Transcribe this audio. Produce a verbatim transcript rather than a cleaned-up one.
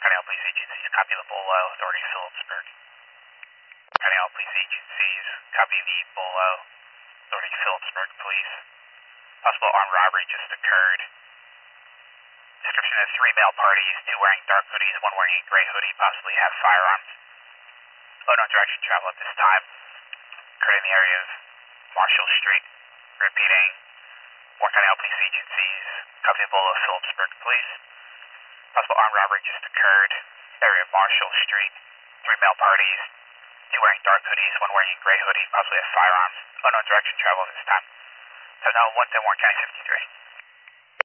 County Police Agencies, copy the Bolo, Authority Phillipsburg. County Police Agencies, copy the Bolo, Authority Phillipsburg, please. Possible armed robbery just occurred. Description of three male parties, two wearing dark hoodies, one wearing a gray hoodie, possibly have firearms. Unknown direction travel at this time. Occurred in the area of Marshall Street. Repeating, Warren County Police Agencies, copy the Bolo, Phillipsburg, please. Possible armed robbery just occurred. Area of Marshall Street. Three male parties, two wearing dark hoodies, one wearing a gray hoodie, possibly have firearms. Unknown direction travel at this time. So now one ten Warren County fifty-three.